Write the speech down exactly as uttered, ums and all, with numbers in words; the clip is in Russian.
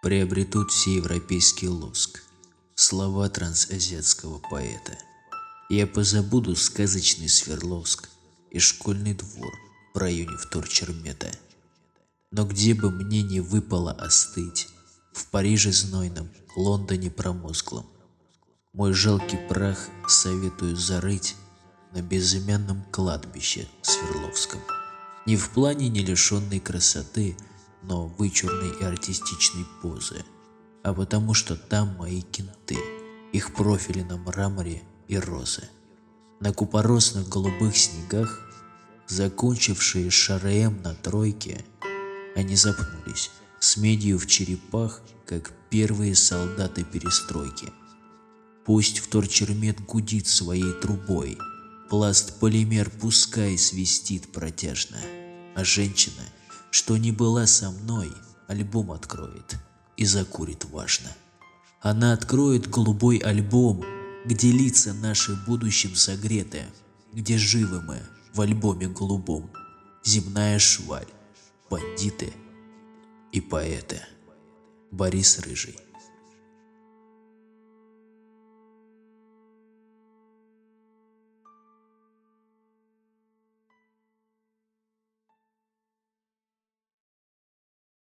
приобретут всеевропейский лоск слова трансазиатского поэта. Я позабуду сказочный Свердловск и школьный двор в районе Вторчермета. Но где бы мне ни выпало остыть, в Париже знойном, Лондоне промозглом, мой жалкий прах советую зарыть на безымянном кладбище Свердловском. Не в плане не лишенной красоты, но вычурной и артистичной позы, а потому что там мои кенты, их профили на мраморе и розы. На купоросных голубых снегах, закончившие шарэм на тройке, они запнулись с медью в черепах, как первые солдаты перестройки. Пусть Вторчермет гудит своей трубой, пласт-полимер пускай свистит протяжно, а женщина, что не была со мной, альбом откроет и закурит важно. Она откроет голубой альбом, где лица наши будущим согреты, где живы мы в альбоме голубом, земная шваль, бандиты и поэты. Борис Рыжий.